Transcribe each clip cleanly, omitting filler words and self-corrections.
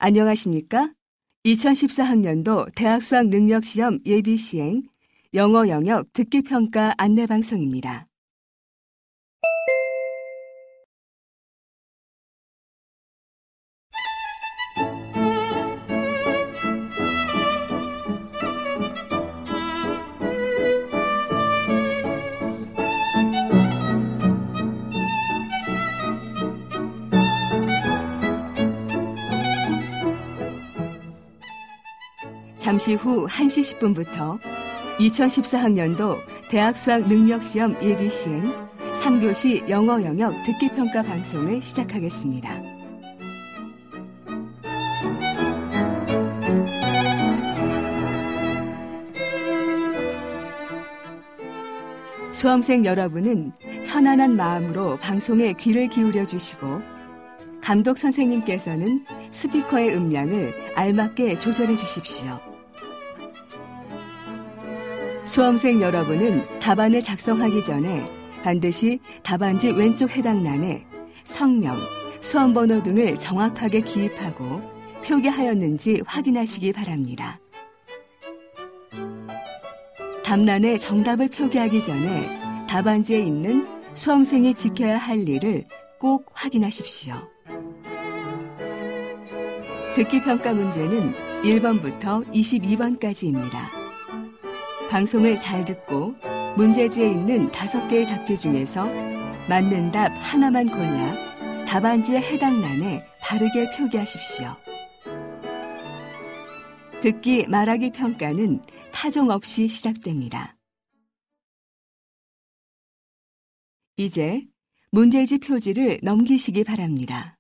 안녕하십니까? 2014학년도 대학 수학 능력 시험 예비 시행 영어 영역 듣기 평가 안내 방송입니다. 잠시 후 1시 10분부터 2014학년도 대학 수학 능력 시험 예비 시행 3교시 영어 영역 듣기 평가 방송을 시작하겠습니다. 수험생 여러분은 편안한 마음으로 방송에 귀를 기울여 주시고 감독 선생님께서는 스피커의 음량을 알맞게 조절해 주십시오. 수험생 여러분은 답안을 작성하기 전에 반드시 답안지 왼쪽 해당欄에 성명, 수험번호 등을 정확하게 기입하고 표기하였는지 확인하시기 바랍니다. 답란에 정답을 표기하기 전에 답안지에 있는 수험생이 지켜야 할 일을 꼭 확인하십시오. 듣기평가 문제는 1번부터 22번까지입니다. 방송을 잘 듣고 문제지에 있는 5개의 답지 중에서 맞는 답 하나만 골라 답안지에 해당 란에 바르게 표기하십시오. 듣기 말하기 평가는 타종 없이 시작됩니다. 이제 문제지 표지를 넘기시기 바랍니다.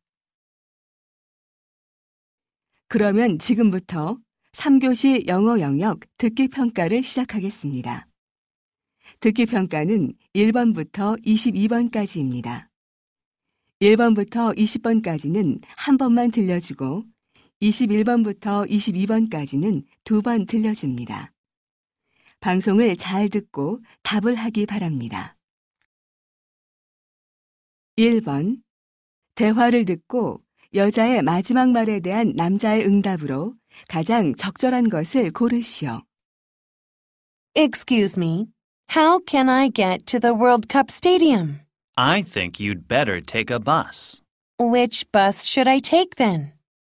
그러면 지금부터 3교시 영어 영역 듣기 평가를 시작하겠습니다. 듣기 평가는 1번부터 22번까지입니다. 1번부터 20번까지는 한 번만 들려주고 21번부터 22번까지는 2번 들려줍니다. 방송을 잘 듣고 답을 하기 바랍니다. 1번. 대화를 듣고 여자의 마지막 말에 대한 남자의 응답으로 가장 적절한 것을 고르시오. Excuse me, how can I get to the World Cup Stadium? I think you'd better take a bus. Which bus should I take then?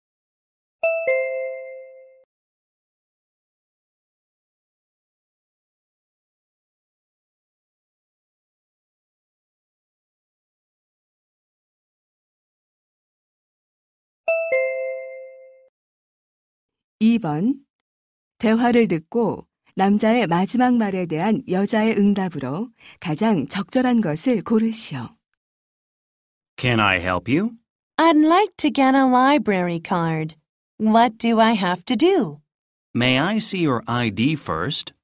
(2번) 대화를 듣고 남자의 마지막 말에 대한 여자의 응답으로 가장 적절한 것을 고르시오. Can I help you? I'd like to get a library card. What do I have to do? May I see your ID first?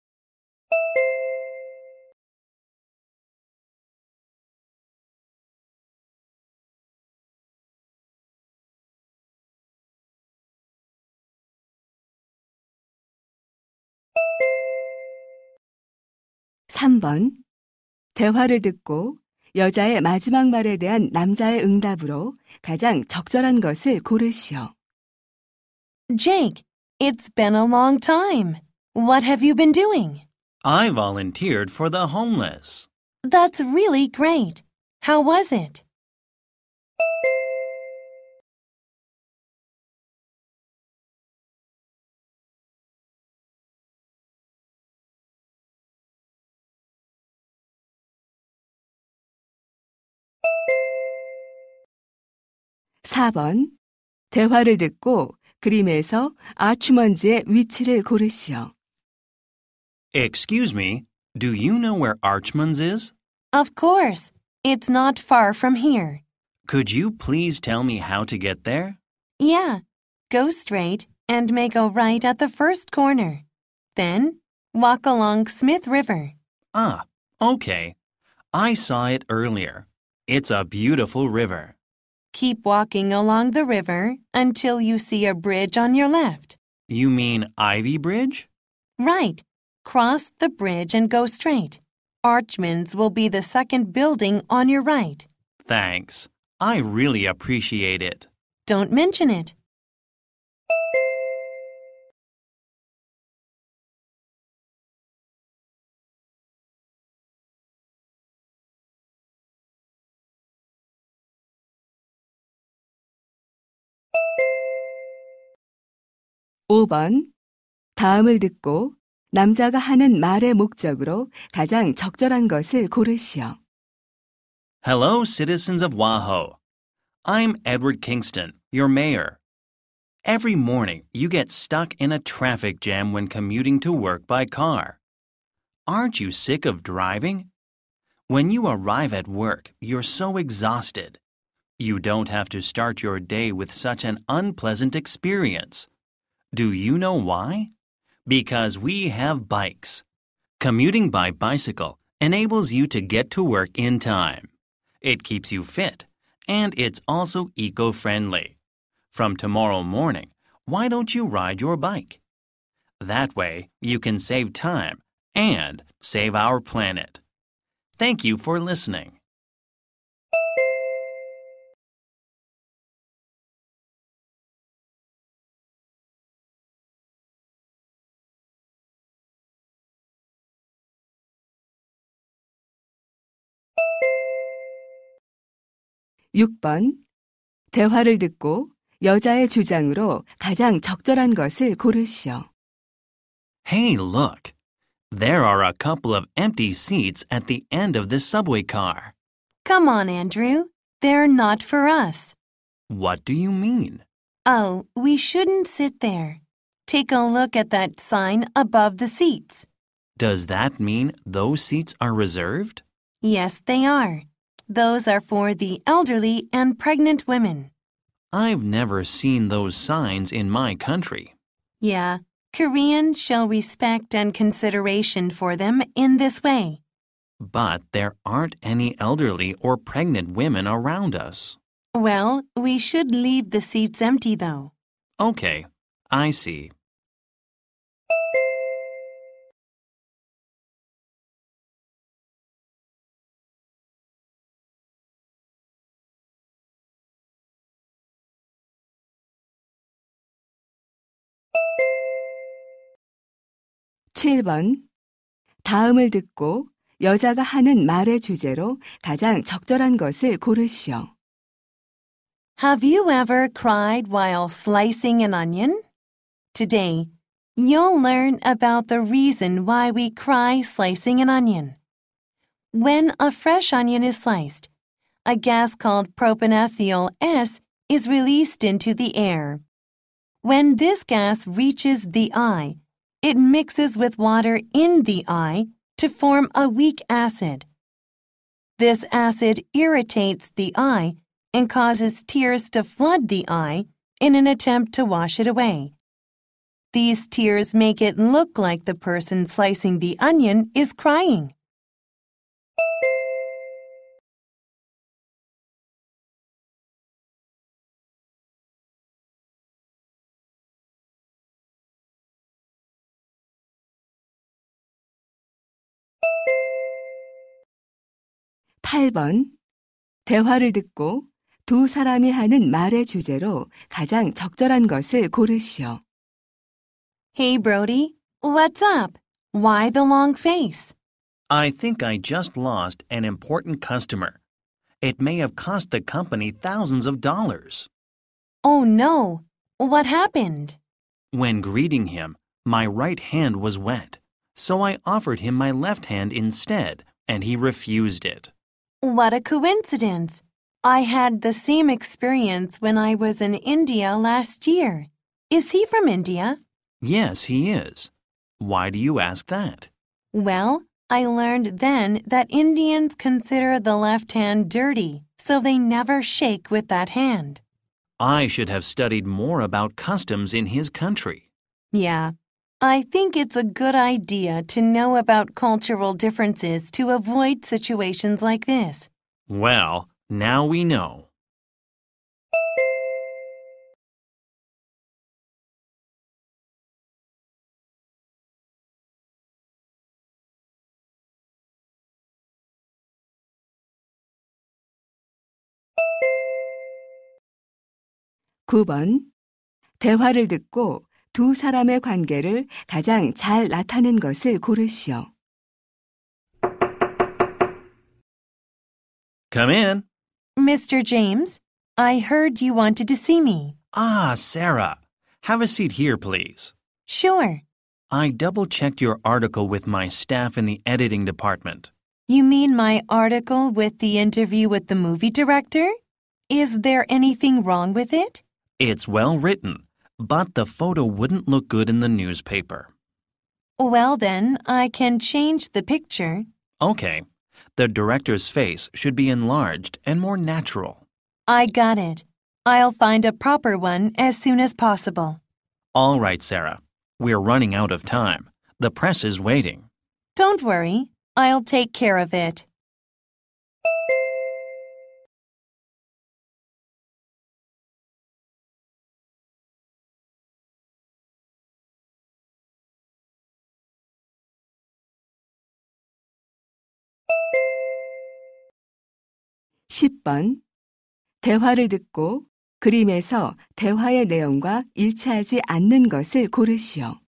(3번) 대화를 듣고 여자의 마지막 말에 대한 남자의 응답으로 가장 적절한 것을 고르시오. Jake, it's been a long time. What have you been doing? I volunteered for the homeless. That's really great. How was it? (4번) 대화를 듣고 그림에서 아추먼즈의 위치를 고르시오. Excuse me, do you know where Archman's is? Of course. It's not far from here. Could you please tell me how to get there? Yeah. Go straight and make a right at the first corner. Then walk along Smith River. Ah, okay. I saw it earlier. It's a beautiful river. Keep walking along the river until you see a bridge on your left. You mean Ivy Bridge? Right. Cross the bridge and go straight. Archman's will be the second building on your right. Thanks. I really appreciate it. Don't mention it. 5번. 다음을 듣고 남자가 하는 말의 목적으로 가장 적절한 것을 고르시오. Hello, citizens of Wahoo. I'm Edward Kingston, your mayor. Every morning, you get stuck in a traffic jam when commuting to work by car. Aren't you sick of driving? When you arrive at work, you're so exhausted. You don't have to start your day with such an unpleasant experience. Do you know why? Because we have bikes. Commuting by bicycle enables you to get to work in time. It keeps you fit, and it's also eco-friendly. From tomorrow morning, why don't you ride your bike? That way, you can save time and save our planet. Thank you for listening. (6번) 대화를 듣고 여자의 주장으로 가장 적절한 것을 고르시오. Hey, look. There are a couple of empty seats at the end of this subway car. Come on, Andrew. They're not for us. What do you mean? Oh, we shouldn't sit there. Take a look at that sign above the seats. Does that mean those seats are reserved? Yes, they are. Those are for the elderly and pregnant women. I've never seen those signs in my country. Yeah, Koreans show respect and consideration for them in this way. But there aren't any elderly or pregnant women around us. Well, we should leave the seats empty though. Okay, I see. (7번) 다음을 듣고 여자가 하는 말의 주제로 가장 적절한 것을 고르시오. Have you ever cried while slicing an onion? Today, you'll learn about the reason why we cry slicing an onion. When a fresh onion is sliced, a gas called propanethyl S is released into the air. When this gas reaches the eye, it mixes with water in the eye to form a weak acid. This acid irritates the eye and causes tears to flood the eye in an attempt to wash it away. These tears make it look like the person slicing the onion is crying. (8번) 대화를 듣고 두 사람이 하는 말의 주제로 가장 적절한 것을 고르시오. Hey, Brody, what's up? Why the long face? I think I just lost an important customer. It may have cost the company thousands of dollars. Oh no, what happened? When greeting him, my right hand was wet, so I offered him my left hand instead, and he refused it. What a coincidence. I had the same experience when I was in India last year. Is he from India? Yes, he is. Why do you ask that? Well, I learned then that Indians consider the left hand dirty, so they never shake with that hand. I should have studied more about customs in his country. Yeah, I think it's a good idea to know about cultural differences to avoid situations like this. Well, now we know. (9번) 대화를 듣고 두 사람의 관계를 가장 잘 나타낸 것을 고르시오. Come in. Mr. James, I heard you wanted to see me. Ah, Sarah. Have a seat here, please. Sure. I double-checked your article with my staff in the editing department. You mean my article with the interview with the movie director? Is there anything wrong with it? It's well written, but the photo wouldn't look good in the newspaper. Well then, I can change the picture. Okay. The director's face should be enlarged and more natural. I got it. I'll find a proper one as soon as possible. All right, Sarah. We're running out of time. The press is waiting. Don't worry. I'll take care of it. (10번) 대화를 듣고 그림에서 대화의 내용과 일치하지 않는 것을 고르시오.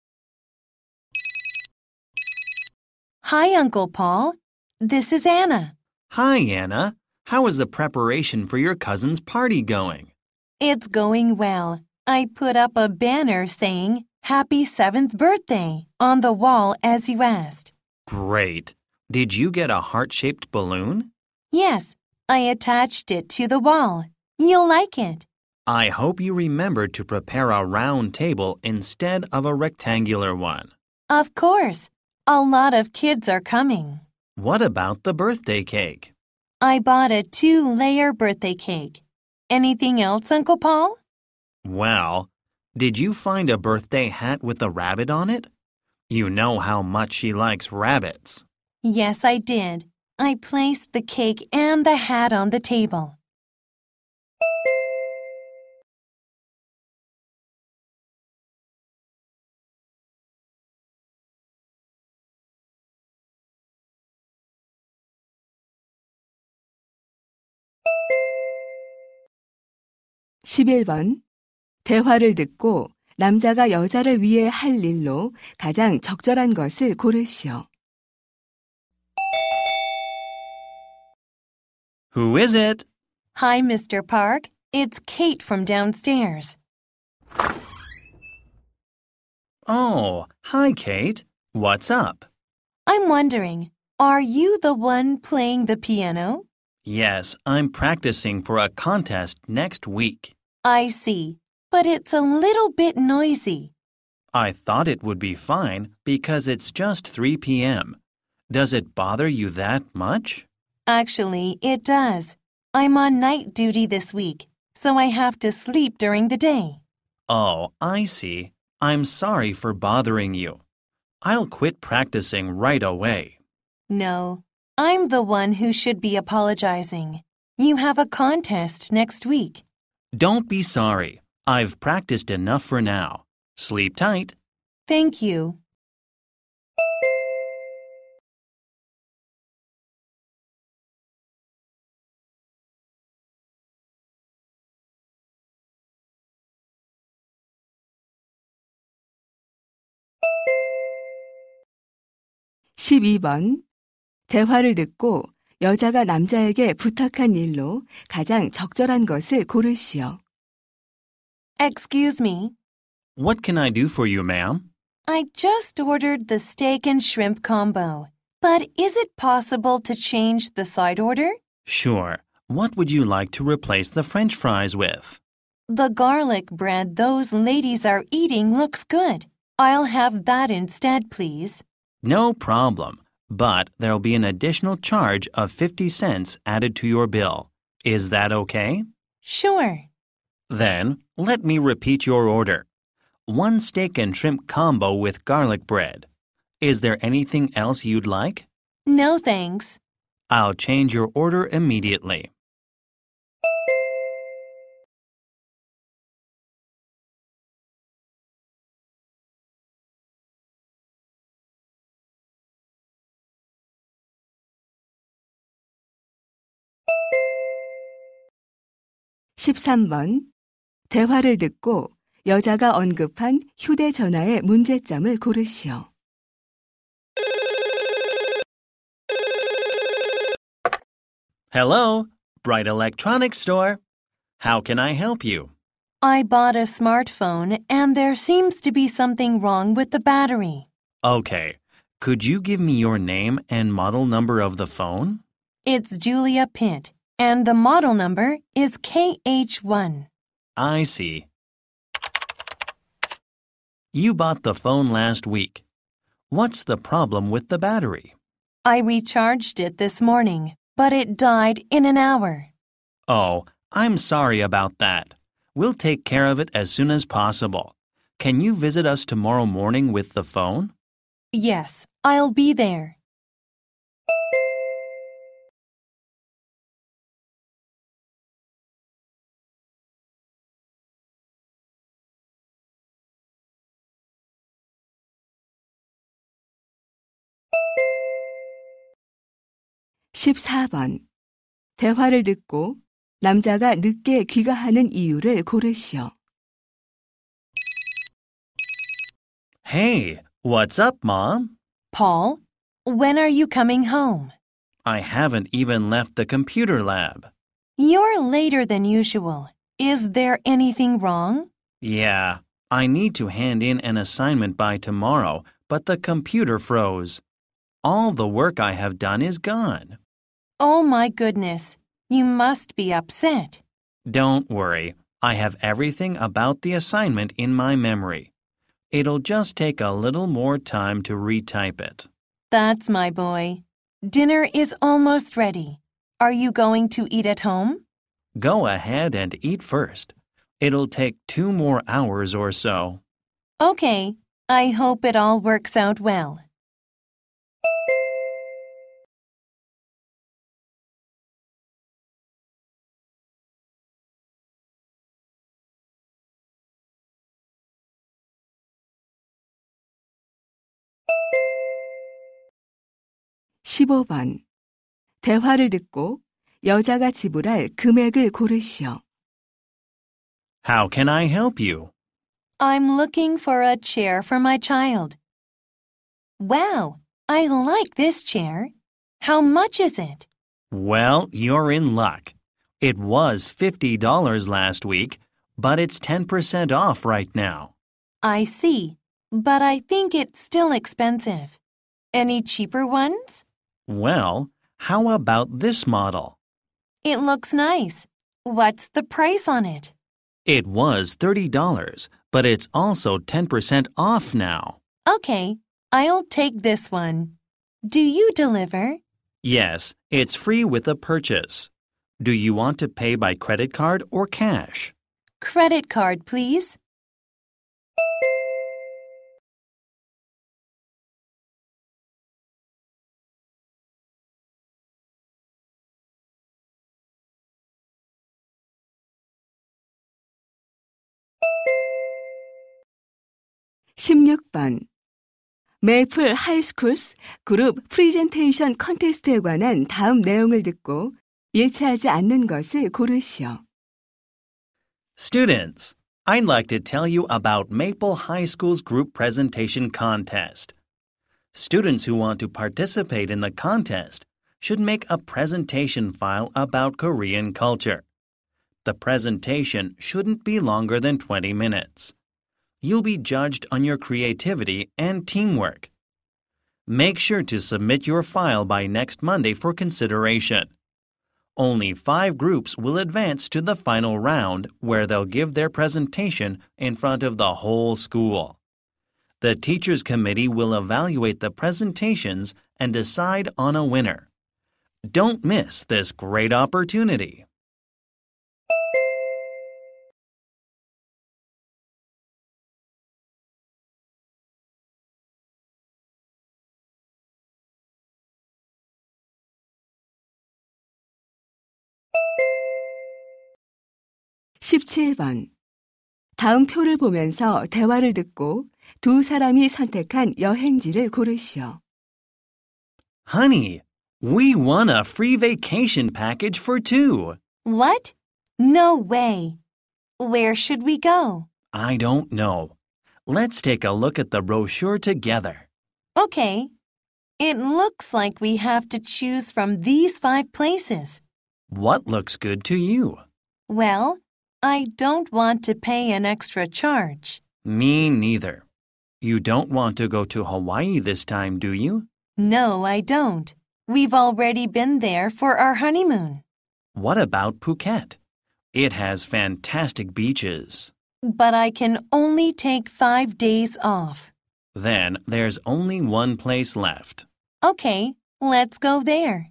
Hi, Uncle Paul. This is Anna. Hi, Anna. How is the preparation for your cousin's party going? It's going well. I put up a banner saying, Happy 7th birthday on the wall as you asked. Great. Did you get a heart-shaped balloon? Yes, I attached it to the wall. You'll like it. I hope you remembered to prepare a round table instead of a rectangular one. Of course. A lot of kids are coming. What about the birthday cake? I bought a 2-layer birthday cake. Anything else, Uncle Paul? Well, did you find a birthday hat with a rabbit on it? You know how much she likes rabbits. Yes, I did. I placed the cake and the hat on the table. (11번) 대화를 듣고 남자가 여자를 위해 할 일로 가장 적절한 것을 고르시오. Who is it? Hi, Mr. Park. It's Kate from downstairs. Oh, hi, Kate. What's up? I'm wondering, are you the one playing the piano? Yes, I'm practicing for a contest next week. I see, but it's a little bit noisy. I thought it would be fine because it's just 3 p.m. Does it bother you that much? Actually, it does. I'm on night duty this week, so I have to sleep during the day. Oh, I see. I'm sorry for bothering you. I'll quit practicing right away. No, I'm the one who should be apologizing. You have a contest next week. Don't be sorry. I've practiced enough for now. Sleep tight. Thank you. (12번) 대화를 듣고 여자가 남자에게 부탁한 일로 가장 적절한 것을 고르시오. Excuse me. What can I do for you, ma'am? I just ordered the steak and shrimp combo, but is it possible to change the side order? Sure. What would you like to replace the French fries with? The garlic bread those ladies are eating looks good. I'll have that instead, please. No problem, but there'll be an additional charge of 50 cents added to your bill. Is that okay? Sure. Then, let me repeat your order. 1 steak and shrimp combo with garlic bread. Is there anything else you'd like? No thanks. I'll change your order immediately. (13번) 대화를 듣고 여자가 언급한 휴대전화의 문제점을 고르시오. Hello, Bright Electronics Store. How can I help you? I bought a smartphone and there seems to be something wrong with the battery. Okay. Could you give me your name and model number of the phone? It's Julia Pitt, and the model number is KH1. I see. You bought the phone last week. What's the problem with the battery? I recharged it this morning, but it died in an hour. Oh, I'm sorry about that. We'll take care of it as soon as possible. Can you visit us tomorrow morning with the phone? Yes, I'll be there. (14번) 대화를 듣고 남자가 늦게 귀가하는 이유를 고르시오. Hey, what's up, Mom? Paul, when are you coming home? I haven't even left the computer lab. You're later than usual. Is there anything wrong? Yeah, I need to hand in an assignment by tomorrow, but the computer froze. All the work I have done is gone. Oh my goodness, you must be upset. Don't worry, I have everything about the assignment in my memory. It'll just take a little more time to retype it. That's my boy. Dinner is almost ready. Are you going to eat at home? Go ahead and eat first. It'll take 2 more hours or so. Okay, I hope it all works out well. (15번) 대화를 듣고 여자가 지불할 금액을 고르시오. How can I help you? I'm looking for a chair for my child. Wow, I like this chair. How much is it? Well, you're in luck. It was $50 last week, but it's 10% off right now. I see, but I think it's still expensive. Any cheaper ones? Well, how about this model? It looks nice. What's the price on it? It was $30, but it's also 10% off now. Okay, I'll take this one. Do you deliver? Yes, it's free with a purchase. Do you want to pay by credit card or cash? Credit card, please. (16번) 메이플 하이스쿨스 그룹 프리젠테이션 컨테스트에 관한 다음 내용을 듣고 일치하지 않는 것을 고르시오. Students, I'd like to tell you about Maple High School's group presentation contest. Students who want to participate in the contest should make a presentation file about Korean culture. The presentation shouldn't be longer than 20 minutes. You'll be judged on your creativity and teamwork. Make sure to submit your file by next Monday for consideration. Only 5 groups will advance to the final round where they'll give their presentation in front of the whole school. The teachers' committee will evaluate the presentations and decide on a winner. Don't miss this great opportunity. (17번) 다음 표를 보면서 대화를 듣고 두 사람이 선택한 여행지를 고르시오. Honey, we won a free vacation package for 2. What? No way. Where should we go? I don't know. Let's take a look at the brochure together. Okay. It looks like we have to choose from these 5 places. What looks good to you? Well, I don't want to pay an extra charge. Me neither. You don't want to go to Hawaii this time, do you? No, I don't. We've already been there for our honeymoon. What about Phuket? It has fantastic beaches. But I can only take 5 days off. Then there's only one place left. Okay, let's go there.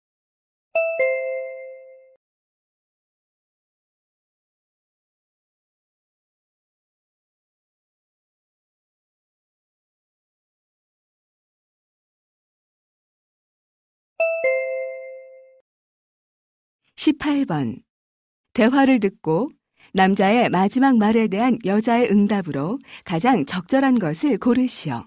(18번) 대화를 듣고 남자의 마지막 말에 대한 여자의 응답으로 가장 적절한 것을 고르시오.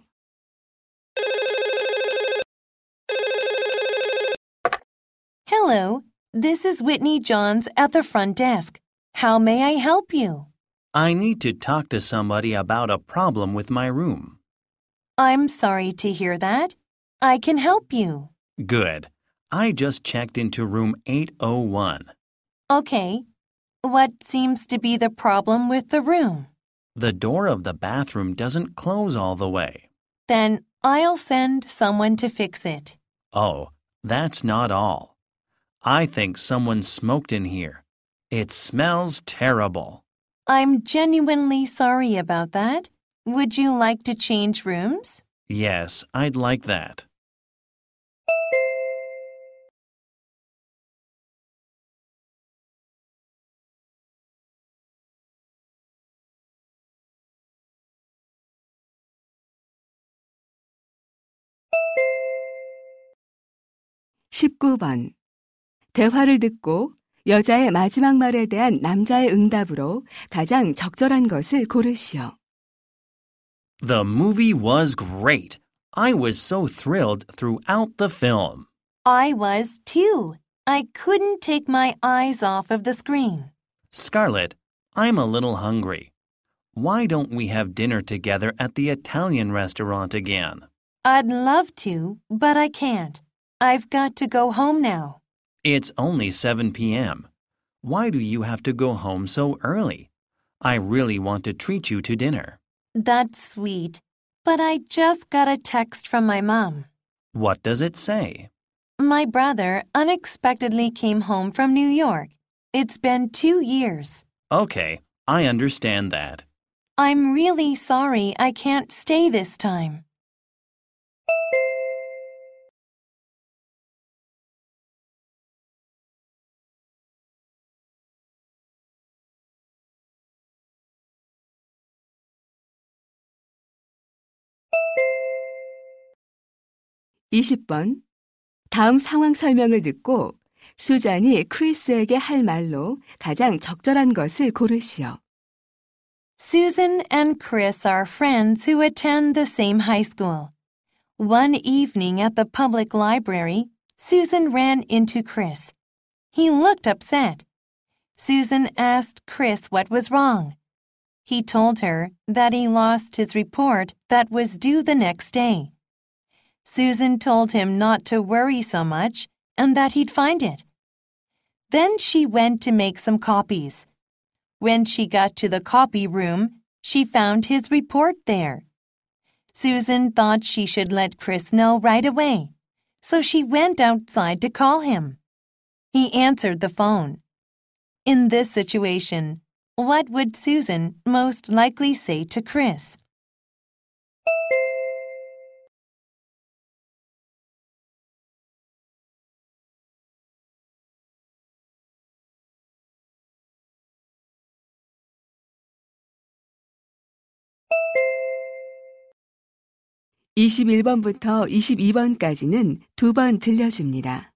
Hello, this is Whitney Johns at the front desk. How may I help you? I need to talk to somebody about a problem with my room. I'm sorry to hear that. I can help you. Good. I just checked into room 801. Okay. What seems to be the problem with the room? The door of the bathroom doesn't close all the way. Then I'll send someone to fix it. Oh, that's not all. I think someone smoked in here. It smells terrible. I'm genuinely sorry about that. Would you like to change rooms? Yes, I'd like that. (19번) 대화를 듣고 여자의 마지막 말에 대한 남자의 응답으로 가장 적절한 것을 고르시오. The movie was great. I was so thrilled throughout the film. I was too. I couldn't take my eyes off of the screen. Scarlett, I'm a little hungry. Why don't we have dinner together at the Italian restaurant again? I'd love to, but I can't. I've got to go home now. It's only 7 p.m. Why do you have to go home so early? I really want to treat you to dinner. That's sweet, but I just got a text from my mom. What does it say? My brother unexpectedly came home from New York. It's been 2 years. Okay, I understand that. I'm really sorry I can't stay this time. (20번) 다음 상황 설명을 듣고 수잔이 크리스에게 할 말로 가장 적절한 것을 고르시오. Susan and Chris are friends who attend the same high school. One evening at the public library, Susan ran into Chris. He looked upset. Susan asked Chris what was wrong. He told her that he lost his report that was due the next day. Susan told him not to worry so much and that he'd find it. Then she went to make some copies. When she got to the copy room, she found his report there. Susan thought she should let Chris know right away, so she went outside to call him. He answered the phone. In this situation, what would Susan most likely say to Chris? (21번부터 22번까지는 2번 들려줍니다.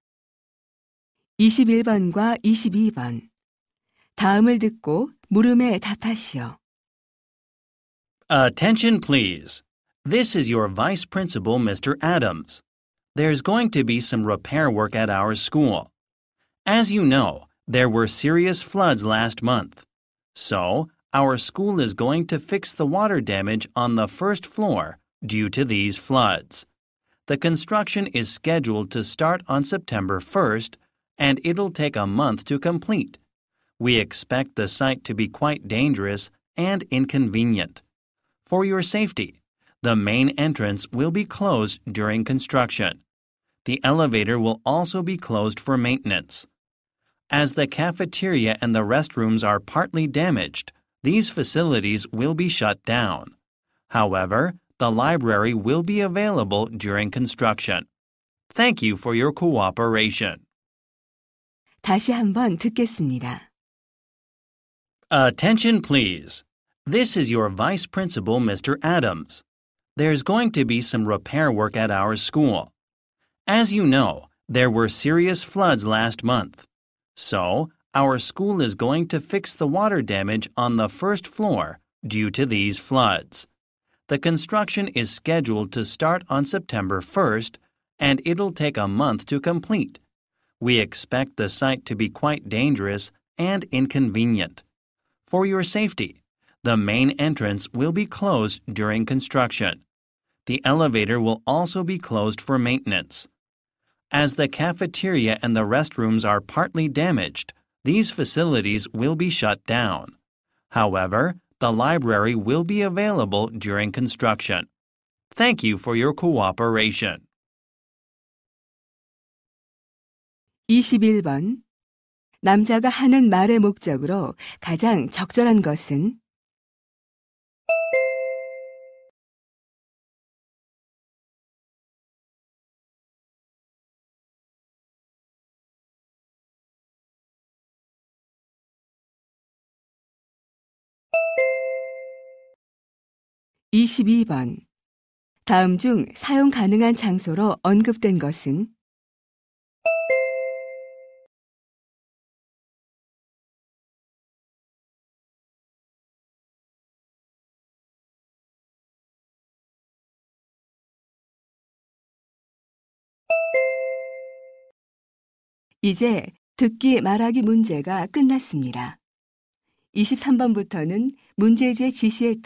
21번과 22번 다음을 듣고 물음에 답하시오. Attention, please. This is your Vice Principal, Mr. Adams. There's going to be some repair work at our school. As you know, there were serious floods last month. So, our school is going to fix the water damage on the first floor due to these floods. The construction is scheduled to start on September 1st, and it'll take a month to complete. We expect the site to be quite dangerous and inconvenient. For your safety, the main entrance will be closed during construction. The elevator will also be closed for maintenance. As the cafeteria and the restrooms are partly damaged, these facilities will be shut down. However, the library will be available during construction. Thank you for your cooperation. 다시 한번 듣겠습니다. Attention, please. This is your Vice Principal, Mr. Adams. There's going to be some repair work at our school. As you know, there were serious floods last month. So, our school is going to fix the water damage on the first floor due to these floods. The construction is scheduled to start on September 1st, and it'll take a month to complete. We expect the site to be quite dangerous and inconvenient. For your safety, the main entrance will be closed during construction. The elevator will also be closed for maintenance. As the cafeteria and the restrooms are partly damaged, these facilities will be shut down. However, the library will be available during construction. Thank you for your cooperation. 21번. 남자가 하는 말의 목적으로 가장 적절한 것은? 22번. 다음 중 사용 가능한 장소로 언급된 것은? '이제 듣기 말하기 문제가 끝났습니다. 23번부터는 문제지의 지시에